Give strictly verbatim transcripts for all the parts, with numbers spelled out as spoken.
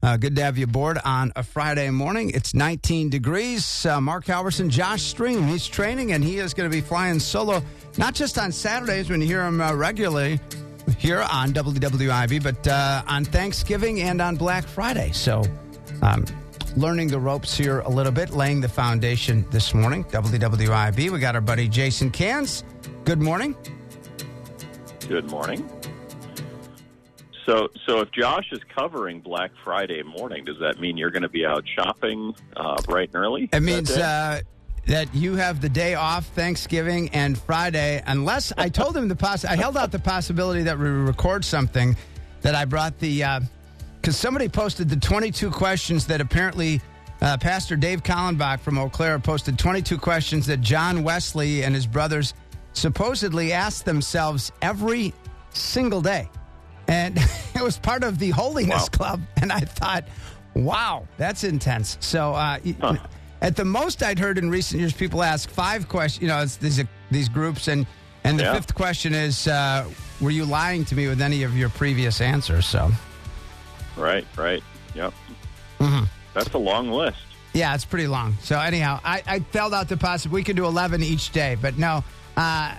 Uh, good to have you aboard on a Friday morning. It's nineteen degrees. Uh, Mark Halverson, Josh Stream, he's training, and he is going to be flying solo, not just on Saturdays when you hear him uh, regularly here on W W I B, but uh, on Thanksgiving and on Black Friday. So um, learning the ropes here a little bit, laying the foundation this morning. W W I B, we got our buddy Jason Cans. Good morning. Good morning. So, so if Josh is covering Black Friday morning, does that mean you're going to be out shopping uh, bright and early? It means uh, that you have the day off, Thanksgiving and Friday, unless I told him the poss- I held out the possibility that we record something that I brought the, because uh, somebody posted the twenty-two questions that apparently uh, Pastor Dave Kallenbach from Eau Claire posted twenty-two questions that John Wesley and his brothers supposedly asked themselves every single day. And it was part of the Holiness Wow. Club. And I thought, wow, that's intense. So uh, Huh. at the most I'd heard in recent years, people ask five questions. You know, it's these, these groups. And, and the Yeah. fifth question is, uh, were you lying to me with any of your previous answers? So, Right, right. Yep. mhm. That's a long list. Yeah, it's pretty long. So anyhow, I, I held out the possibility. We could do eleven each day. But no, uh,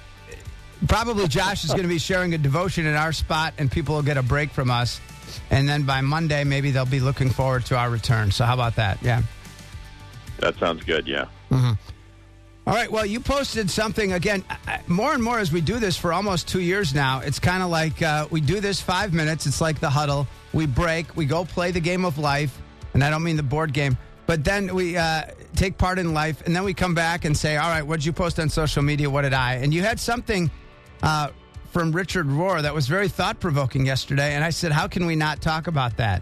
probably Josh is going to be sharing a devotion in our spot, and people will get a break from us. And then by Monday, maybe they'll be looking forward to our return. So how about that? Yeah. That sounds good, yeah. Mm-hmm. All right. Well, you posted something, again, more and more as we do this for almost two years now. It's kind of like uh, we do this five minutes. It's like the huddle. We break. We go play the game of life. And I don't mean the board game. But then we uh, take part in life. And then we come back and say, all right, what did you post on social media? What did I? And you had something uh, from Richard Rohr that was very thought-provoking yesterday. And I said, how can we not talk about that?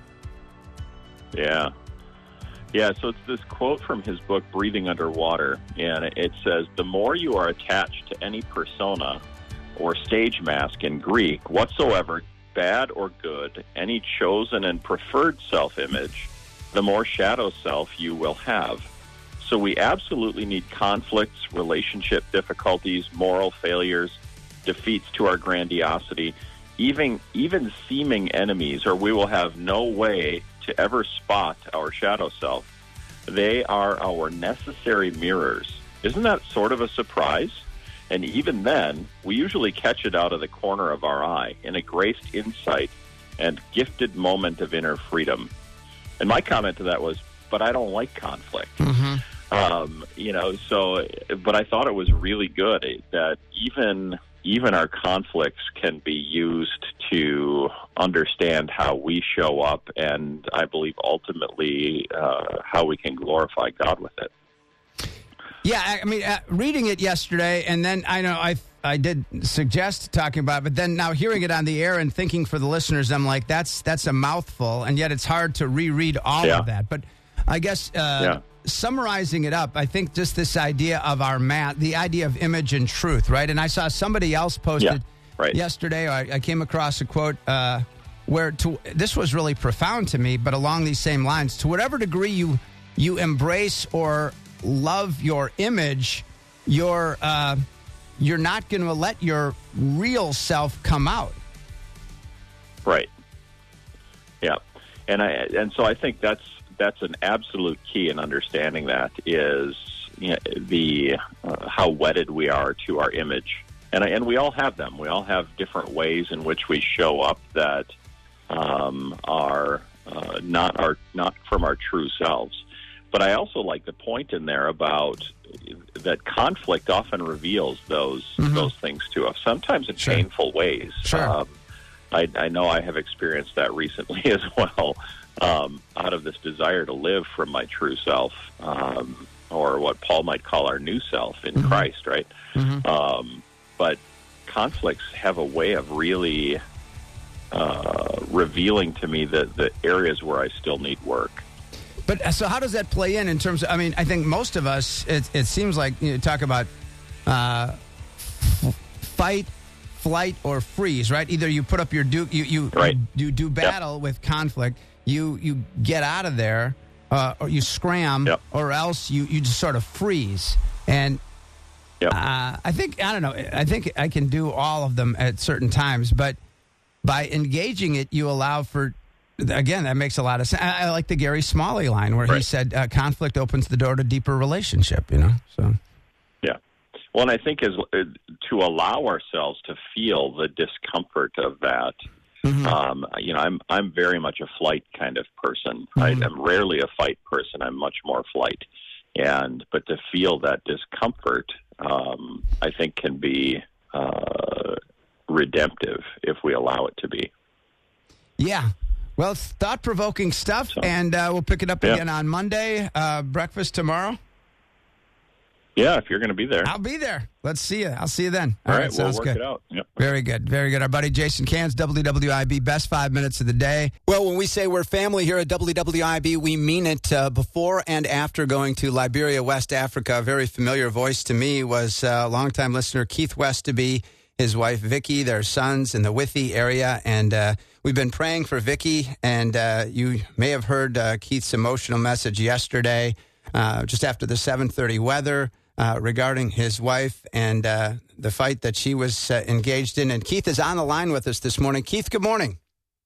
Yeah. Yeah, so it's this quote from his book, Breathing Underwater, and it says, the more you are attached to any persona or stage mask in Greek, whatsoever, bad or good, any chosen and preferred self-image, the more shadow self you will have. So we absolutely need conflicts, relationship difficulties, moral failures, defeats to our grandiosity, even even seeming enemies, or we will have no way to ever spot our shadow self. They are our necessary mirrors. Isn't that sort of a surprise? And even then, we usually catch it out of the corner of our eye in a graced insight and gifted moment of inner freedom. And my comment to that was, but I don't like conflict. Mm-hmm. Um, you know, so, but I thought it was really good that even even our conflicts can be used to understand how we show up, and I believe ultimately uh, how we can glorify God with it. Yeah, I I mean, uh, reading it yesterday, and then I know I I did suggest talking about it, but then now hearing it on the air and thinking for the listeners, I'm like, that's that's a mouthful, and yet it's hard to reread all Yeah. of that. But I guess uh, Yeah. summarizing it up, I think just this idea of our mat, the idea of image and truth, right? And I saw somebody else posted Yeah, right. yesterday, I, I came across a quote uh, where to, this was really profound to me, but along these same lines, to whatever degree you you embrace or love your image, you're uh, you're not going to let your real self come out. Right. Yeah, and I and so I think that's that's an absolute key in understanding that is, you know, the uh, how wedded we are to our image, and I, and we all have them. We all have different ways in which we show up that um, are uh, not our not from our true selves. But I also like the point in there about that conflict often reveals those Mhm. those things to us, sometimes in Sure. painful ways. Sure. Um, I, I know I have experienced that recently as well, um, out of this desire to live from my true self, um, or what Paul might call our new self in Mhm. Christ, right? Mm-hmm. Um, but conflicts have a way of really uh, revealing to me the, the areas where I still need work. But uh, so how does that play in in terms of, I mean, I think most of us, it, it seems like you know, talk about uh, f- fight, flight, or freeze, right? Either you put up your, do, you, you, Right. you do battle with conflict, you, you get out of there, uh, or you scram, Yep. or else you, you just sort of freeze. And Yep. uh, I think, I don't know, I think I can do all of them at certain times, but by engaging it, you allow for Again, that makes a lot of sense. I, I like the Gary Smalley line where right. he said uh, conflict opens the door to deeper relationship, you know? So, yeah. Well, and I think is uh, to allow ourselves to feel the discomfort of that. Mm-hmm. Um, you know, I'm I'm very much a flight kind of person. Mm-hmm. I, I'm rarely a fight person. I'm much more flight. And but to feel that discomfort, um, I think can be uh, redemptive if we allow it to be. Yeah. Well, it's thought-provoking stuff, so, and uh, we'll pick it up yeah. again on Monday. Uh, breakfast tomorrow? Yeah, if you're going to be there. I'll be there. Let's see you. I'll see you then. All, All right, right, we'll sounds work good. it out. Yep. Very good. Very good. Our buddy Jason Cans, W W I B, best five minutes of the day. Well, when we say we're family here at W W I B, we mean it. Uh, before and after going to Liberia, West Africa, a very familiar voice to me was a uh, longtime listener Keith Westaby, his wife Vicky, their sons in the Withy area, and uh, we've been praying for Vicky, and uh, you may have heard uh, Keith's emotional message yesterday, uh, just after the seven thirty weather, uh, regarding his wife and uh, the fight that she was uh, engaged in. And Keith is on the line with us this morning. Keith, good morning.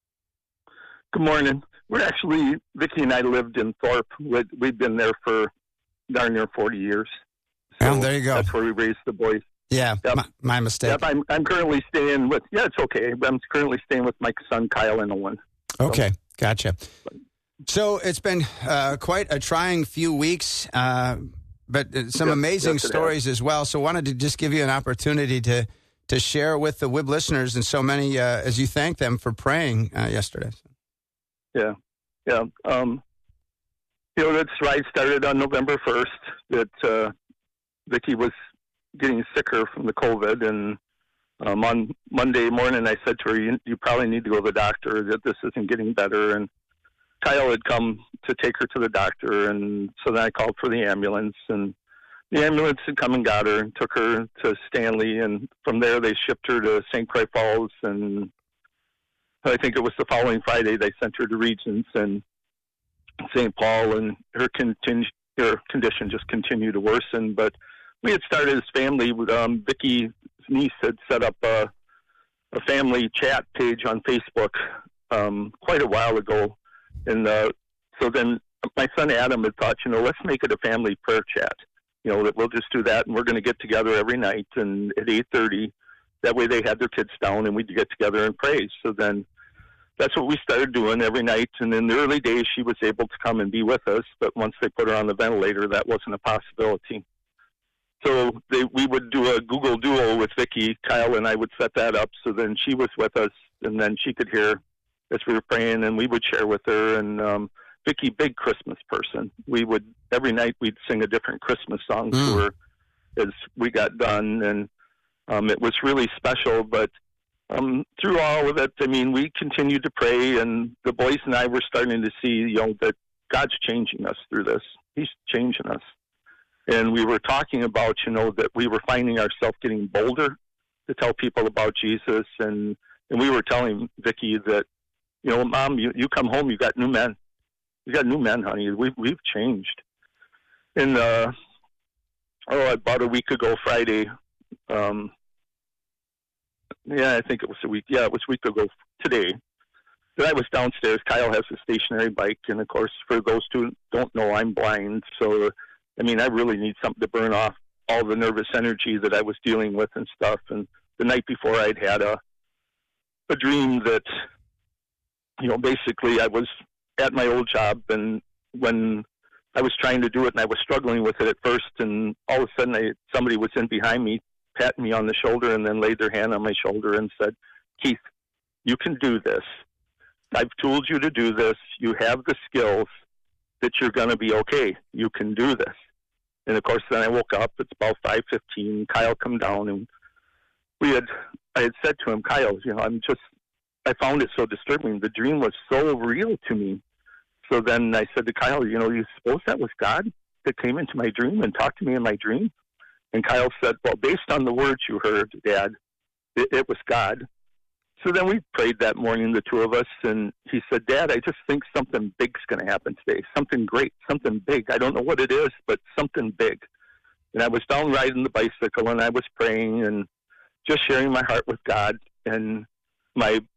Good morning. We're actually, Vicky and I lived in Thorpe. We'd, we've been there for darn near forty years. So oh, there you go. That's where we raised the boys. Yeah, yep. my, my mistake. Yep, I'm, I'm currently staying with, yeah, it's okay. I'm currently staying with my son, Kyle, in Owen. So. Okay, gotcha. So it's been uh, quite a trying few weeks, uh, but some yes, amazing yes, stories as well. So wanted to just give you an opportunity to, to share with the W I B listeners and so many uh, as you thank them for praying uh, yesterday. Yeah, yeah. Um, you know, that ride started on November first, that uh, Vicky was getting sicker from the COVID, and um, on Monday morning I said to her, you, you probably need to go to the doctor, that this isn't getting better. And Kyle had come to take her to the doctor, and so then I called for the ambulance, and the ambulance had come and got her and took her to Stanley, and from there they shipped her to Saint Croix Falls, and I think it was the following Friday they sent her to Regents and Saint Paul, and her, contin- her condition just continued to worsen. But we had started as family. Um, Vicky's niece had set up a, a family chat page on Facebook um, quite a while ago. And uh, so then my son Adam had thought, you know, let's make it a family prayer chat. You know, that we'll just do that, and we're going to get together every night and at eight thirty. That way they had their kids down, and we'd get together and pray. So then that's what we started doing every night. And in the early days, she was able to come and be with us. But once they put her on the ventilator, that wasn't a possibility. So they, we would do a Google Duo with Vicky. Kyle and I would set that up so then she was with us, and then she could hear as we were praying, and we would share with her. And um, Vicky, big Christmas person. We would, every night we'd sing a different Christmas song mm. to her as we got done. And um, it was really special. But um, through all of it, I mean, we continued to pray, and the boys and I were starting to see, you know, that God's changing us through this. He's changing us. And we were talking about, you know, that we were finding ourselves getting bolder to tell people about Jesus. And, and we were telling Vicky that, you know, Mom, you, you come home, you got new men. You got new men, honey. We've, we've changed. And, uh, oh, about a week ago Friday, um, yeah, I think it was a week. Yeah, it was a week ago today. That I was downstairs. Kyle has a stationary bike. And, of course, for those who don't know, I'm blind. So, I mean, I really need something to burn off all the nervous energy that I was dealing with and stuff. And the night before, I'd had a a dream that, you know, basically I was at my old job, and when I was trying to do it, and I was struggling with it at first, and all of a sudden I, somebody was in behind me, patting me on the shoulder, and then laid their hand on my shoulder and said, Keith, you can do this. I've told you to do this. You have the skills that you're going to be okay. You can do this. And, of course, then I woke up. It's about five fifteen. Kyle come down, and we had, I had said to him, Kyle, you know, I'm just, I found it so disturbing. The dream was so real to me. So then I said to Kyle, you know, you suppose that was God that came into my dream and talked to me in my dream? And Kyle said, well, based on the words you heard, Dad, it, it was God. So then we prayed that morning, the two of us, and he said, Dad, I just think something big's going to happen today, something great, something big. I don't know what it is, but something big. And I was down riding the bicycle, and I was praying and just sharing my heart with God. And my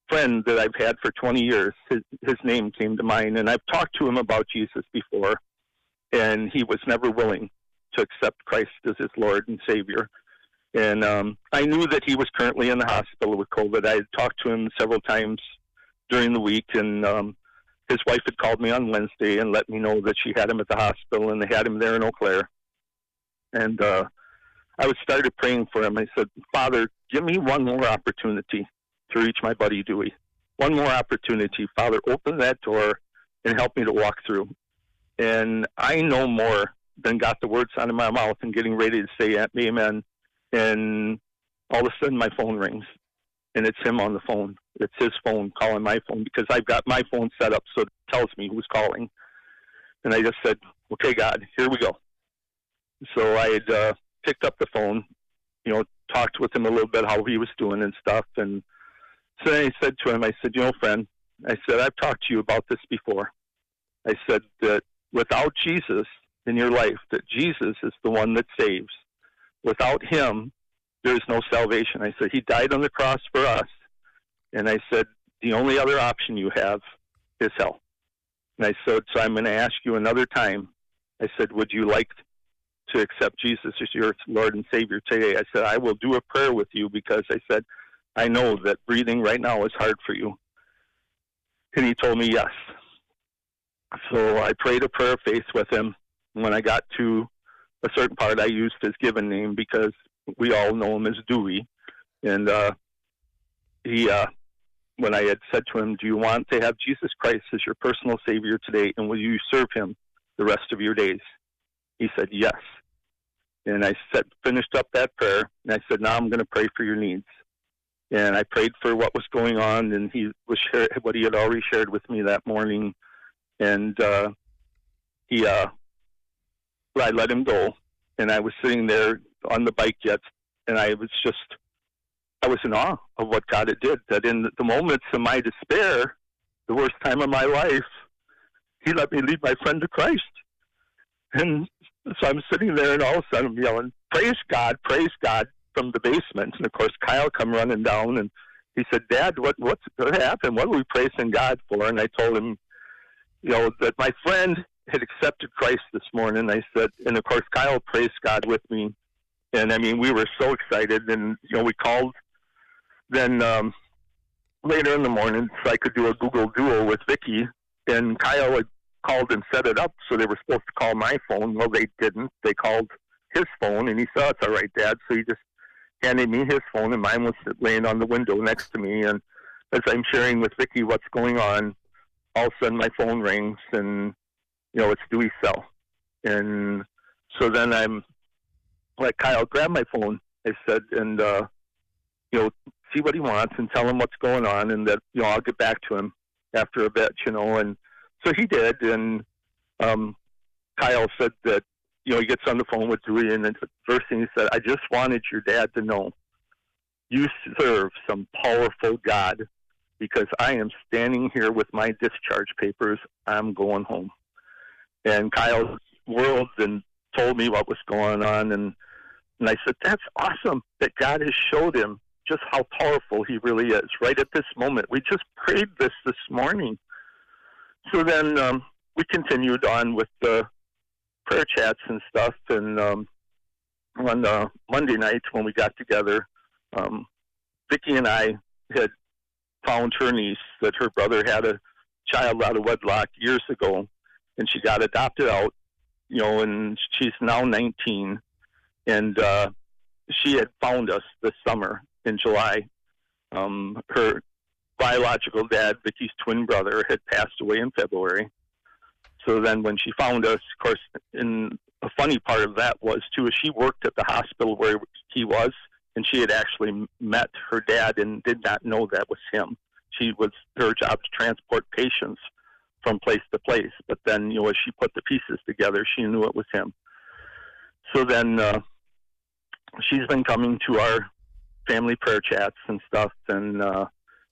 friend that I've had for twenty years, his, his name came to mind, and I've talked to him about Jesus before, and he was never willing to accept Christ as his Lord and Savior. And um, I knew that he was currently in the hospital with COVID. I had talked to him several times during the week, and um, his wife had called me on Wednesday and let me know that she had him at the hospital, and they had him there in Eau Claire. And uh, I was started praying for him. I said, Father, give me one more opportunity to reach my buddy Dewey. One more opportunity. Father, open that door and help me to walk through. And I know more than got the words out of my mouth and getting ready to say amen. And all of a sudden my phone rings, and it's him on the phone. It's his phone calling my phone, because I've got my phone set up so it tells me who's calling. And I just said, okay, God, here we go. So I had uh, picked up the phone, you know, talked with him a little bit how he was doing and stuff. And so then I said to him, I said, you know, friend, I said, I've talked to you about this before. I said that without Jesus in your life, that Jesus is the one that saves. Without him, there's no salvation. I said, he died on the cross for us. And I said, the only other option you have is hell. And I said, so I'm going to ask you another time. I said, would you like to accept Jesus as your Lord and Savior today? I said, I will do a prayer with you, because I said, I know that breathing right now is hard for you. And he told me yes. So I prayed a prayer of faith with him. When I got to a certain part, I used his given name, because we all know him as Dewey. And uh, he, uh, when I had said to him, do you want to have Jesus Christ as your personal Savior today, and will you serve him the rest of your days? He said, yes. And I said, finished up that prayer, and I said, now I'm going to pray for your needs. And I prayed for what was going on, and he was share, what he had already shared with me that morning. And uh, he, uh, I let him go, and I was sitting there on the bike yet, and I was just, I was in awe of what God had did. That in the moments of my despair, the worst time of my life, he let me lead my friend to Christ. And so I'm sitting there, and all of a sudden I'm yelling, praise God, praise God, from the basement. And of course, Kyle come running down, and he said, Dad, what what's what happened? What are we praising God for? And I told him, you know, that my friend had accepted Christ this morning. I said, and of course, Kyle praised God with me. And I mean, we were so excited. And, you know, we called then um, later in the morning so I could do a Google Duo with Vicky. And Kyle had called and set it up so they were supposed to call my phone. Well, they didn't. They called his phone, and he said, it's all right, Dad. So he just handed me his phone, and mine was laying on the window next to me. And as I'm sharing with Vicky what's going on, all of a sudden my phone rings, and, you know, it's Dewey's cell. And so then I'm like, Kyle, grab my phone, I said, and, uh, you know, see what he wants and tell him what's going on, and that, you know, I'll get back to him after a bit, you know. And so he did, and um, Kyle said that, you know, he gets on the phone with Dewey, and the first thing he said, I just wanted your dad to know you serve some powerful God, because I am standing here with my discharge papers. I'm going home. And Kyle whirled and told me what was going on, and, and I said, that's awesome that God has showed him just how powerful he really is right at this moment. We just prayed this this morning. So then um, we continued on with the prayer chats and stuff, and um, on uh, Monday night when we got together, um, Vicki and I had found her niece that her brother had a child out of wedlock years ago, and she got adopted out, you know, and she's now nineteen, and uh, she had found us this summer in July. Um, her biological dad, Vicky's twin brother, had passed away in February. So then when she found us, of course, and a funny part of that was, too, is she worked at the hospital where he was, and she had actually met her dad and did not know that was him. She was, her job to transport patients from place to place. But then, you know, as she put the pieces together, she knew it was him. So then uh, she's been coming to our family prayer chats and stuff, and uh,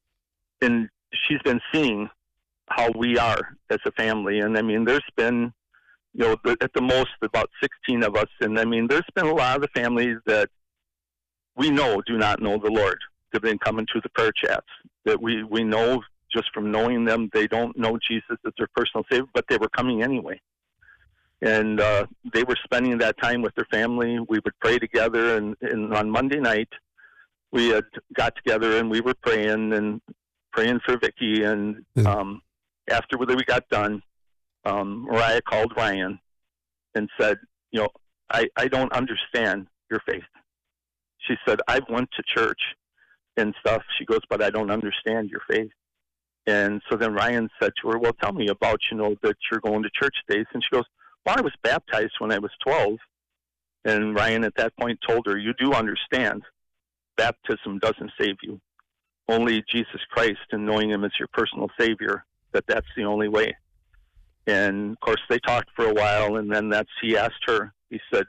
and she's been seeing how we are as a family. And I mean, there's been, you know, the, at the most about sixteen of us. And I mean, there's been a lot of the families that we know do not know the Lord. have been coming to the prayer chats. That we, we know just from knowing them, they don't know Jesus as their personal Savior, but they were coming anyway. And uh, they were spending that time with their family. We would pray together, and, and on Monday night, we had got together and we were praying and praying for Vicki. And um, after we got done, um, Mariah called Ryan and said, you know, I, I don't understand your faith. She said, I've went to church and stuff. She goes, but I don't understand your faith. And so then Ryan said to her, well, tell me about, you know, that you're going to church days. And she goes, well, I was baptized when I was twelve. And Ryan at that point told her, you do understand baptism doesn't save you. Only Jesus Christ and knowing him as your personal Savior, that that's the only way. And of course they talked for a while, and then that's, he asked her, he said,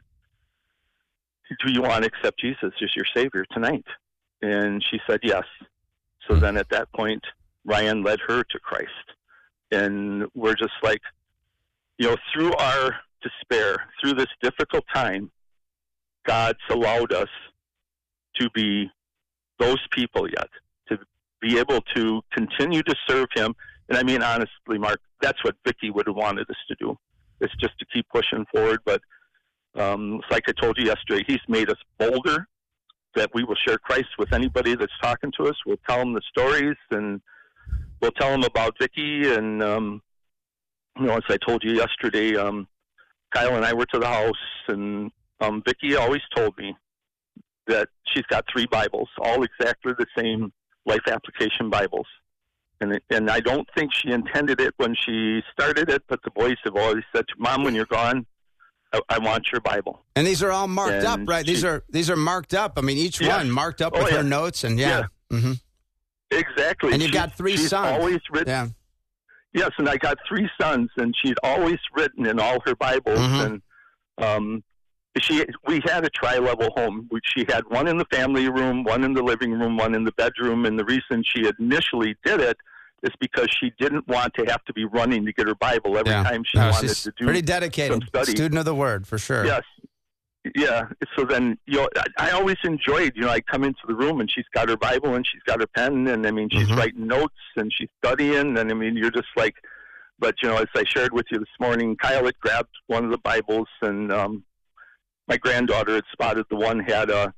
do you want to accept Jesus as your Savior tonight? And she said yes. So then at that point, Ryan led her to Christ. And we're just like, you know, through our despair, through this difficult time, God's allowed us to be those people yet, to be able to continue to serve him. And I mean, honestly, Mark, that's what Vicki would have wanted us to do. It's just to keep pushing forward. But um, it's like I told you yesterday, he's made us bolder, that we will share Christ with anybody that's talking to us. We'll tell them the stories, and we'll tell them about Vicki. And, um, you know, as I told you yesterday, um, Kyle and I were to the house, and um, Vicki always told me that she's got three Bibles, all exactly the same life application Bibles. And it, and I don't think she intended it when she started it, but the boys have always said, Mom, when you're gone, I, I want your Bible. And these are all marked and up, right? She, these are these are marked up. I mean, each yeah. one marked up oh, with yeah. her notes, and yeah. yeah. Mm-hmm. Exactly. And you've she, got three she's sons. Always written. Yeah. Yes, and I got three sons, and she'd always written in all her Bibles. Mm-hmm. And um, she, we had a tri-level home. Which she had one in the family room, one in the living room, one in the bedroom. And the reason she initially did it is because she didn't want to have to be running to get her Bible every yeah. time she no, wanted she's to do pretty dedicated some study. Student of the Word, for sure. Yes. Yeah. So then, you know, I, I always enjoyed, you know, I come into the room and she's got her Bible and she's got her pen, and I mean, she's mm-hmm. writing notes and she's studying, and I mean, you're just like, but you know, as I shared with you this morning, Kyle had grabbed one of the Bibles, and um, my granddaughter had spotted the one had a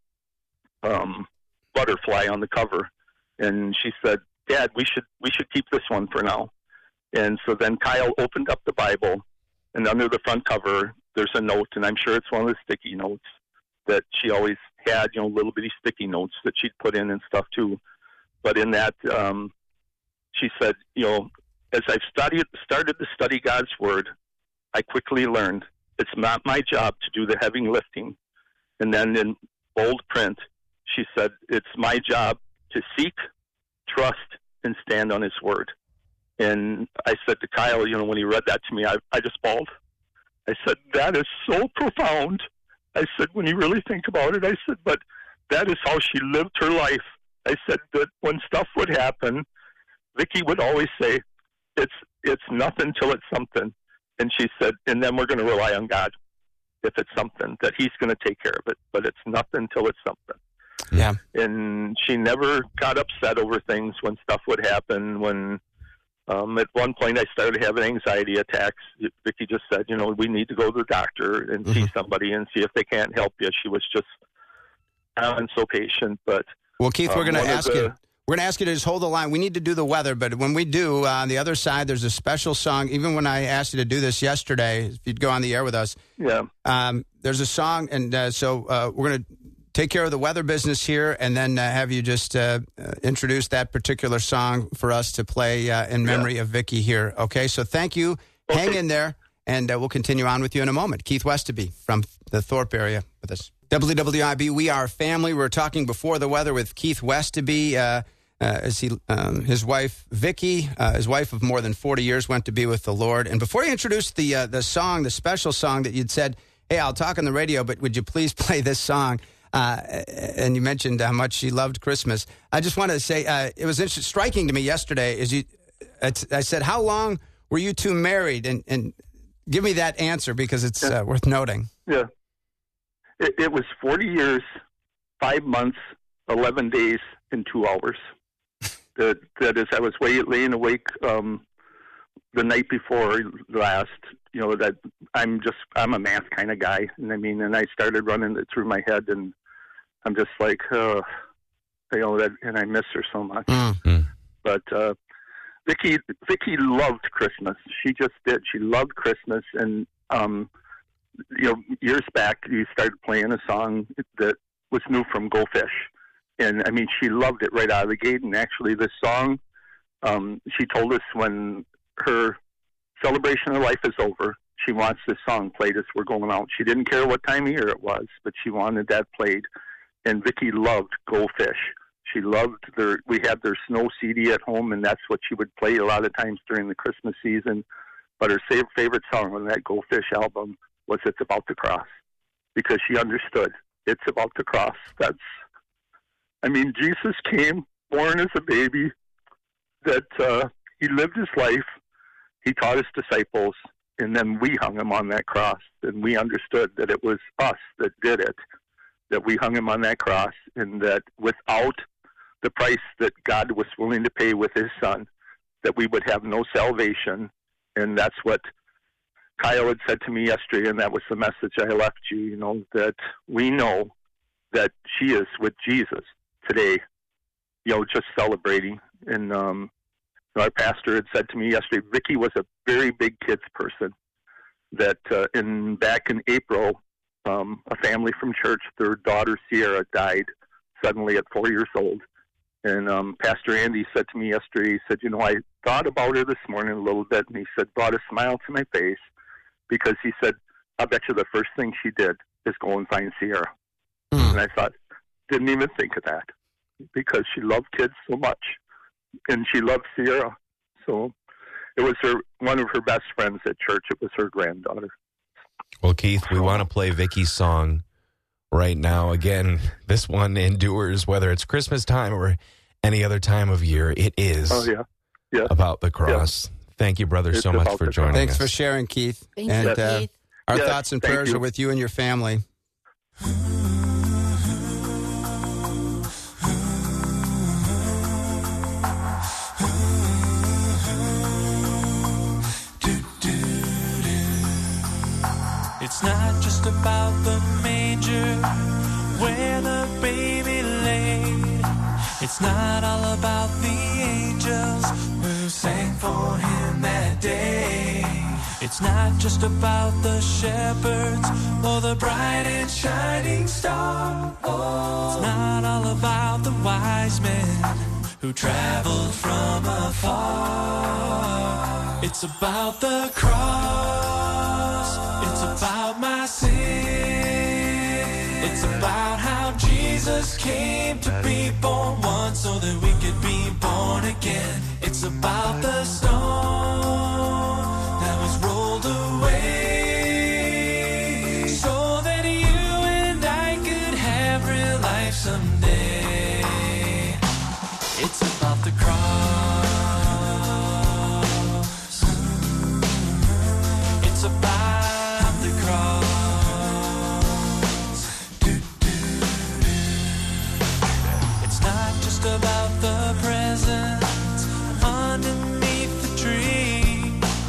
um, butterfly on the cover, and she said, Dad, we should we should keep this one for now. And so then Kyle opened up the Bible, and under the front cover, there's a note, and I'm sure it's one of the sticky notes that she always had, you know, little bitty sticky notes that she'd put in and stuff too. But in that, um, she said, you know, as I've studied, started to study God's Word, I quickly learned it's not my job to do the heavy lifting. And then in bold print, she said, it's my job to seek, trust, and stand on His Word. And I said to Kyle, you know, when he read that to me, I, I just bawled. I said, that is so profound. I said, when you really think about it, I said, but that is how she lived her life. I said that when stuff would happen, Vicki would always say, it's it's nothing till it's something. And she said, and then we're going to rely on God if it's something, that He's going to take care of it. But it's nothing till it's something. Yeah. And she never got upset over things when stuff would happen. When um, at one point I started having anxiety attacks, Vicki just said, you know, we need to go to the doctor and mm-hmm. see somebody and see if they can't help you. She was just um, so patient. But well, Keith, um, we're going to ask the, you. We're going to ask you to just hold the line. We need to do the weather, but when we do, uh, on the other side, there's a special song. Even when I asked you to do this yesterday, if you'd go on the air with us, yeah, um, there's a song, and uh, so uh, we're going to take care of the weather business here, and then uh, have you just uh, uh, introduce that particular song for us to play uh, in memory yeah. of Vicki here. Okay, so thank you. Okay. Hang in there, and uh, we'll continue on with you in a moment. Keith Westerby from the Thorpe area with us. W W I B, we are family. We were talking before the weather with Keith Westerby. Uh, Uh, as he, um, his wife, Vicki, uh, his wife of more than forty years, went to be with the Lord. And before you introduced the uh, the song, the special song that you'd said, hey, I'll talk on the radio, but would you please play this song? Uh, and you mentioned how much she loved Christmas. I just wanted to say, uh, it was interesting, striking to me yesterday, is you, I said, how long were you two married? And, and give me that answer, because it's uh, worth noting. Yeah. It, it was forty years, five months, eleven days and two hours. that that is, I was way, laying awake um, the night before last. You know that I'm just I'm a math kind of guy, and I mean, and I started running it through my head, and I'm just like, uh, you know that, and I miss her so much. Mm-hmm. But uh, Vicky, Vicky loved Christmas. She just did. She loved Christmas, and um, you know, years back, you started playing a song that was new from Go Fish, and I mean, she loved it right out of the gate. And actually, this song, um, she told us when her celebration of life is over, she wants this song played as we're going out. She didn't care what time of year it was, but she wanted that played. And Vicky loved Go Fish. She loved their, we had their snow C D at home, and that's what she would play a lot of times during the Christmas season. But her favorite song on that Go Fish album was It's About the Cross, because she understood it's about the cross. That's, I mean, Jesus came, born as a baby, that uh, he lived his life, he taught his disciples, and then we hung him on that cross, and we understood that it was us that did it, that we hung him on that cross, and that without the price that God was willing to pay with his son, that we would have no salvation. And that's what Kyle had said to me yesterday, and that was the message I left you, you know, that we know that she is with Jesus today, you know, just celebrating. And um, our pastor had said to me yesterday, Vicky was a very big kids person, that uh, in back in April, um, a family from church, their daughter Sierra died suddenly at four years old. And um, Pastor Andy said to me yesterday, he said, you know, I thought about her this morning a little bit, and he said, brought a smile to my face, because he said, I bet you the first thing she did is go and find Sierra. Mm. And I thought, didn't even think of that, because she loved kids so much, and she loved Sierra. So it was her one of her best friends at church. It was her granddaughter. Well, Keith, we want to play Vicky's song right now. Again, this one endures whether it's Christmas time or any other time of year. It is oh, yeah. Yeah. about the cross. Yeah. Thank you, brother, it's so much for joining Thanks us. Thanks for sharing, Keith. Thank and you, uh, Keith. our yeah, thoughts and prayers you. are with you and your family. It's not just about the manger where the baby laid. It's not all about the angels who sang for him that day. It's not just about the shepherds or the bright and shining star. Oh, it's not all about the wise men who traveled from afar. It's about the cross. It's about my sin. It's about how Jesus came to be born once so that we could be born again. It's about the stone that was rolled away so that you and I could have real life someday. It's about the cross. It's about the cross. It's not just about the presents underneath the tree.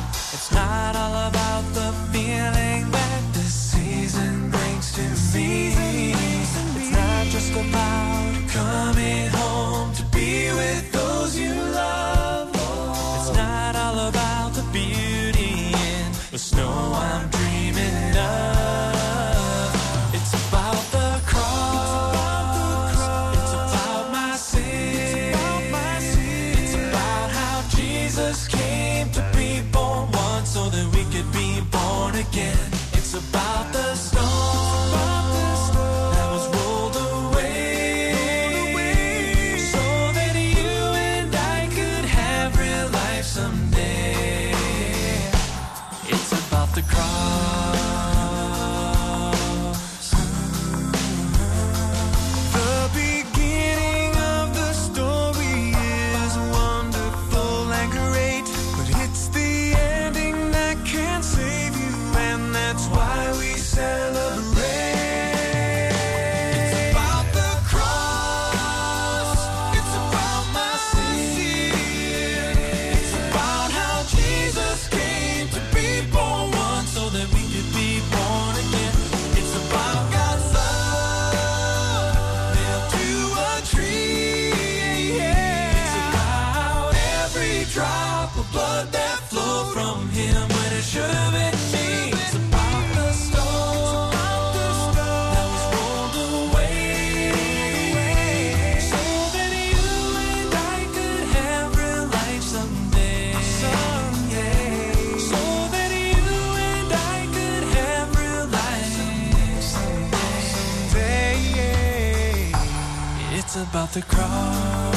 from him when it should have been me. It's about the storm that was rolled away, so that you and I could have real life someday. Someday. So that you and I could have real life someday. Someday. It's about the cross.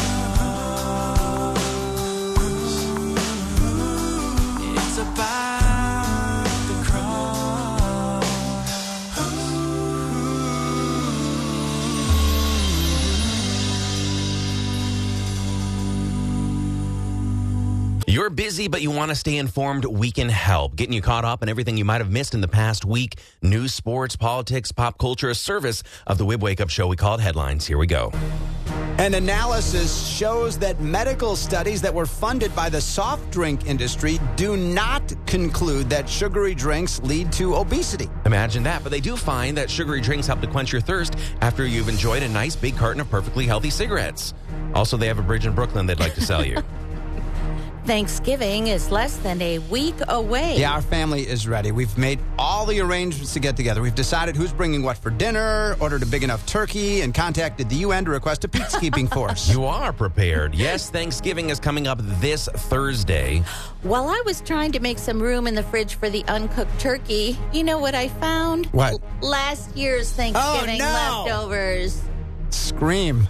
It's about the cross. You're busy, but you want to stay informed? We can help. Getting you caught up on everything you might have missed in the past week. News, sports, politics, pop culture, a service of the Wib Wake Up Show. We call it Headlines. Here we go. An analysis shows that medical studies that were funded by the soft drink industry do not conclude that sugary drinks lead to obesity. Imagine that, but they do find that sugary drinks help to quench your thirst after you've enjoyed a nice big carton of perfectly healthy cigarettes. Also, they have a bridge in Brooklyn they'd like to sell you. Thanksgiving is less than a week away. Yeah, our family is ready. We've made all the arrangements to get together. We've decided who's bringing what for dinner, ordered a big enough turkey, and contacted the U N to request a peacekeeping force. You are prepared. Yes, Thanksgiving is coming up this Thursday. While I was trying to make some room in the fridge for the uncooked turkey, you know what I found? What? L- last year's Thanksgiving Oh, no. leftovers. Scream.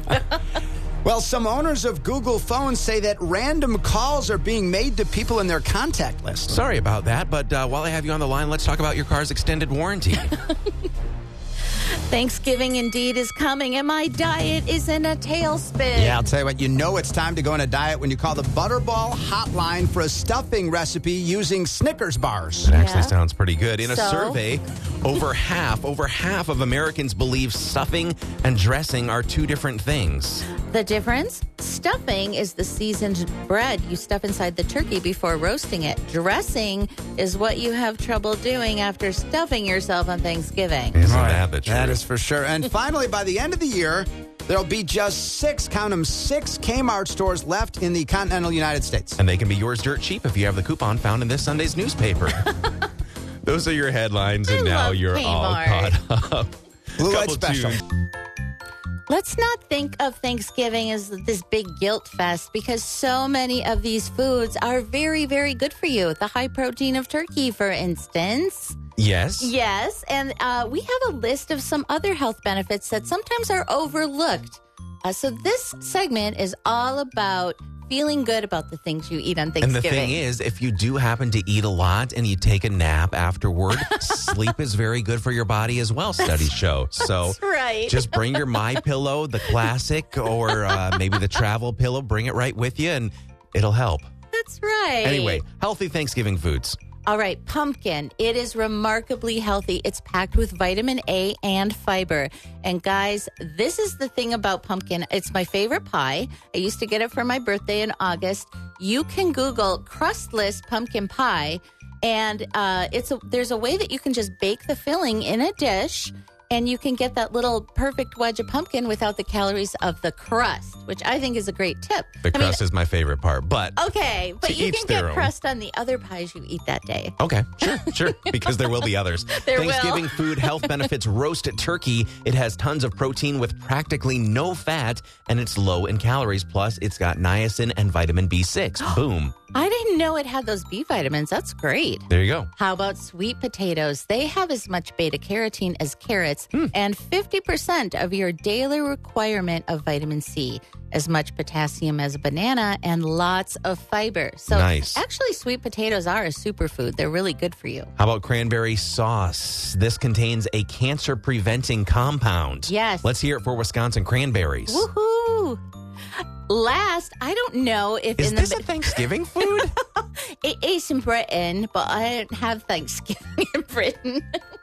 Well, some owners of Google phones say that random calls are being made to people in their contact list. Sorry about that, but uh, while I have you on the line, let's talk about your car's extended warranty. Thanksgiving indeed is coming, and my diet is in a tailspin. Yeah, I'll tell you what, you know it's time to go on a diet when you call the Butterball hotline for a stuffing recipe using Snickers bars. It actually Yeah. sounds pretty good. In a So? survey, over half, over half of Americans believe stuffing and dressing are two different things. The difference? Stuffing is the seasoned bread you stuff inside the turkey before roasting it. Dressing is what you have trouble doing after stuffing yourself on Thanksgiving. Isn't that the truth? That is for sure. And finally, by the end of the year, there'll be just six, count them, six Kmart stores left in the continental United States. And they can be yours dirt cheap if you have the coupon found in this Sunday's newspaper. Those are your headlines, and I now love you're all Kmart. caught up. Blue Light Couple Special. tunes. Let's not think of Thanksgiving as this big guilt fest because so many of these foods are very, very good for you. The high protein of turkey, for instance. Yes. Yes, and uh, we have a list of some other health benefits that sometimes are overlooked. Uh, so this segment is all about feeling good about the things you eat on And Thanksgiving. the thing is, if you do happen to eat a lot and you take a nap afterward, sleep is very good for your body as well, studies show. So That's right. just bring your My Pillow, the classic, or uh, maybe the travel pillow. Bring it right with you, and it'll help. That's right. Anyway, healthy Thanksgiving foods. All right, pumpkin. It is remarkably healthy. It's packed with vitamin A and fiber. And guys, this is the thing about pumpkin. It's my favorite pie. I used to get it for my birthday in August. You can Google crustless pumpkin pie, and uh, it's a, there's a way that you can just bake the filling in a dish, and you can get that little perfect wedge of pumpkin without the calories of the crust, which I think is a great tip. The I mean, crust is my favorite part, but okay, but To you each can their get own. crust on the other pies you eat that day. okay, sure, sure, because there will be others. There will. Thanksgiving food health benefits roasted turkey. It has tons of protein with practically no fat, and it's low in calories. Plus, it's got niacin and vitamin B six. Boom. I didn't know it had those B vitamins. That's great. There you go. How about sweet potatoes? They have as much beta carotene as carrots Hmm. and fifty percent of your daily requirement of vitamin C, as much potassium as a banana, and lots of fiber. So Nice. actually, sweet potatoes are a superfood. They're really good for you. How about cranberry sauce? This contains a cancer-preventing compound. Yes. Let's hear it for Wisconsin cranberries. Woohoo! Last, I don't know if Is in this the a Thanksgiving food? it is in Britain, but I don't have Thanksgiving in Britain.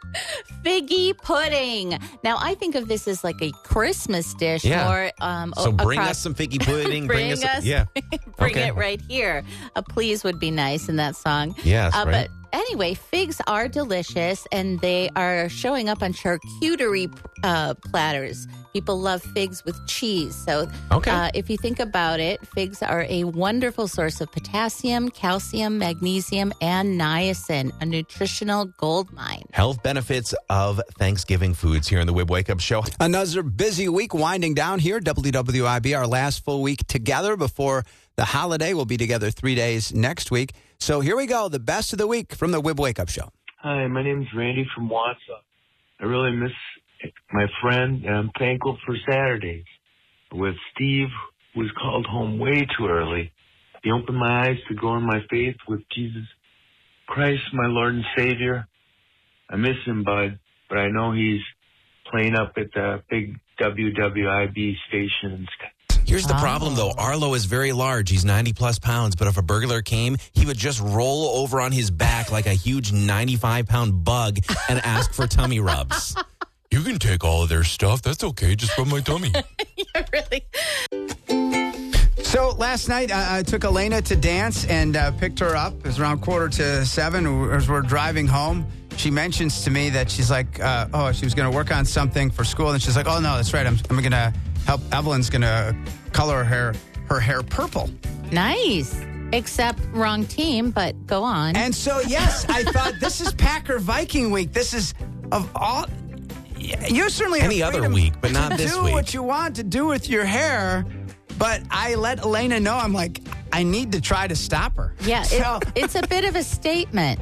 Figgy pudding. Now, I think of this as like a Christmas dish, Yeah. or um, So o- bring across- us some figgy pudding. Bring us, us- yeah. bring Okay. it right here. A please would be nice in that song. Yes, Uh, right. But anyway, figs are delicious, and they are showing up on charcuterie uh, platters. People love figs with cheese. So Okay. uh, if you think about it, figs are a wonderful source of potassium, calcium, magnesium, and niacin, a nutritional gold mine. Health benefits of Thanksgiving foods here in the Wib Wake Up Show. Another busy week winding down here. W W I B, our last full week together before the holiday. We'll be together three days next week. So here we go, the best of the week from the Wib Wake Up Show. Hi, my name's Randy from Wausau. I really miss my friend, and I'm thankful for Saturdays with Steve, who was called home way too early. He opened my eyes to grow in my faith with Jesus Christ, my Lord and Savior. I miss him, bud, but I know he's playing up at the big W W I B station and stuff. Here's the Oh. problem, though. Arlo is very large. He's ninety plus pounds, but if a burglar came, he would just roll over on his back like a huge ninety-five pound bug and ask for tummy rubs. You can take all of their stuff. That's okay. Just rub my tummy. Yeah, really. So last night, uh, I took Elena to dance and uh, picked her up. It was around quarter to seven as we're driving home. She mentions to me that she's like, uh, oh, she was going to work on something for school. And she's like, oh, no, that's right. I'm, I'm going to help. Evelyn's going to color her hair, her hair purple. Nice. Except wrong team, but go on. And so, yes, I thought this is Packer Viking week. This is of all. You certainly have Any other freedom week, but not to this do week. what you want to do with your hair. But I let Elena know, I'm like, I need to try to stop her. yeah, it, So, it's a bit of a statement.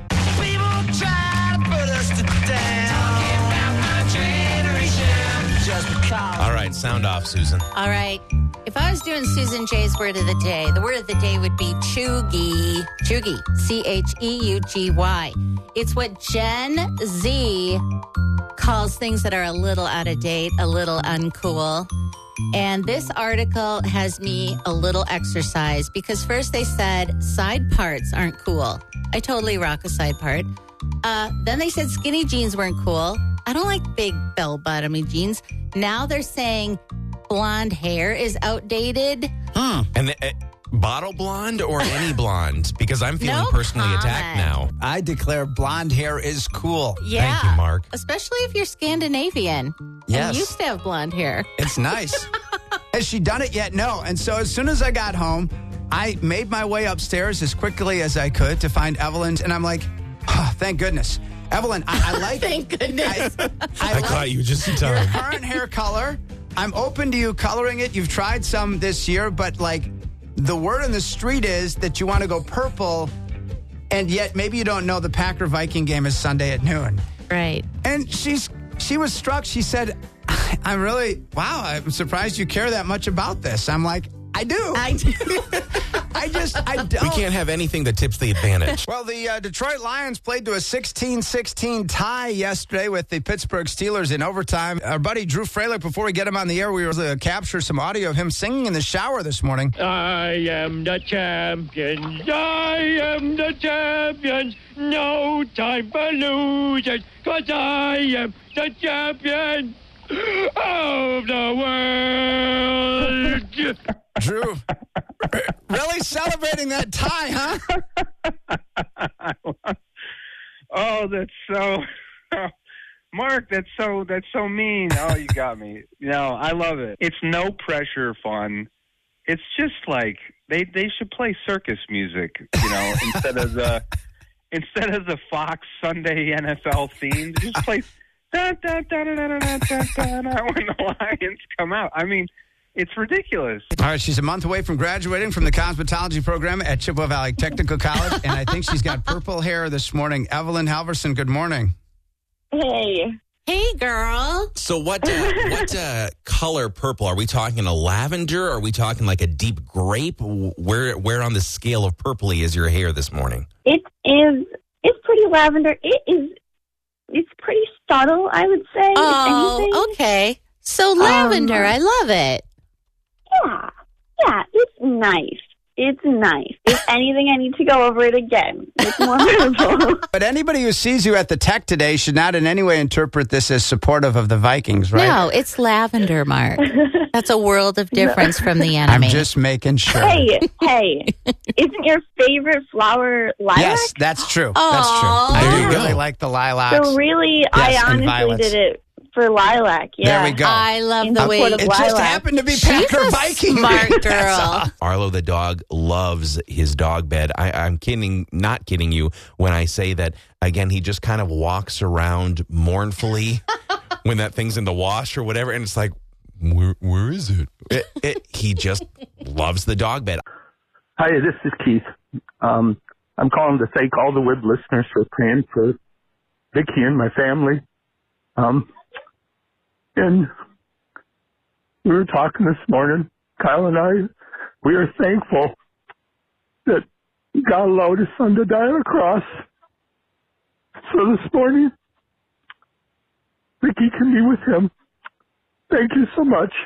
All right, sound off, Susan. All right. If I was doing Susan J's word of the day, the word of the day would be cheugy. Cheugy. C H E U G Y. It's what Gen Z calls things that are a little out of date, a little uncool. And this article has me a little exercise because first they said side parts aren't cool. I totally rock a side part. Uh, then they said skinny jeans weren't cool. I don't like big bell-bottomy jeans. Now they're saying blonde hair is outdated. And the, uh, bottle blonde or any blonde? Because I'm feeling No personally comment. attacked now. I declare blonde hair is cool. Yeah. Thank you, Mark. Especially if you're Scandinavian. Yes. And used to have blonde hair. It's nice. Has she done it yet? No. And so as soon as I got home, I made my way upstairs as quickly as I could to find Evelyn's. And I'm like, oh, thank goodness. Evelyn, I, I like Thank goodness. I, I I like caught you just in your time. current hair color. I'm open to you coloring it. You've tried some this year, but like the word on the street is that you want to go purple, and yet maybe you don't know the Packer Viking game is Sunday at noon. Right. And she's she was struck. She said, I'm really, wow, I'm surprised you care that much about this. I'm like, I do. I do. I just, I don't. We can't have anything that tips the advantage. Well, the uh, Detroit Lions played to a sixteen sixteen tie yesterday with the Pittsburgh Steelers in overtime. Our buddy Drew Freilich, before we get him on the air, we were able to capture some audio of him singing in the shower this morning. I am the champion. I am the champion. No time for losers, cause I am the champion of the world. Drew, really celebrating that tie, huh? Oh, that's so, Mark. That's so. That's so mean. Oh, you got me. No, I love it. It's no pressure fun. It's just like they they should play circus music, you know, instead of the instead of the Fox Sunday N F L theme. They just play da, da, da, da, da, da, da, da, da, when the Lions come out. I mean, it's ridiculous. All right, she's a month away from graduating from the cosmetology program at Chippewa Valley Technical College, and I think she's got purple hair this morning. Evelyn Halverson, good morning. Hey. Hey, girl. So what uh, what uh, color purple? Are we talking a lavender? Are we talking like a deep grape? Where where on the scale of purpley is your hair this morning? It is, it's pretty lavender. It is, it's pretty subtle, I would say. if Oh, anything. okay. So lavender, Um, I love it. Yeah. Yeah, it's nice. It's nice. If anything, I need to go over it again. It's more memorable. But anybody who sees you at the Tech today should not in any way interpret this as supportive of the Vikings, right? No, it's lavender, Mark. That's a world of difference from the enemy. I'm just making sure. Hey, hey. Isn't your favorite flower lilac? Yes, that's true. Aw. That's true. I There do you really go. like the lilacs. So really, I Yes, and honestly violets. did it for lilac. Yeah. There we go. I love the In way support of It just lilac. happened to be She's Packer a Viking. smart That's girl. all. Arlo the dog loves his dog bed. I, I'm kidding, not kidding you when I say that, again, he just kind of walks around mournfully when that thing's in the wash or whatever. And it's like, where, where is it? It, it? He just loves the dog bed. Hi, this is Keith. Um, I'm calling to thank all the W I B listeners for praying for Vicky and my family. Um, and we were talking this morning, Kyle and I, we are thankful that God allowed his son to die on a cross. So this morning, Vicky can be with him. Thank you so much.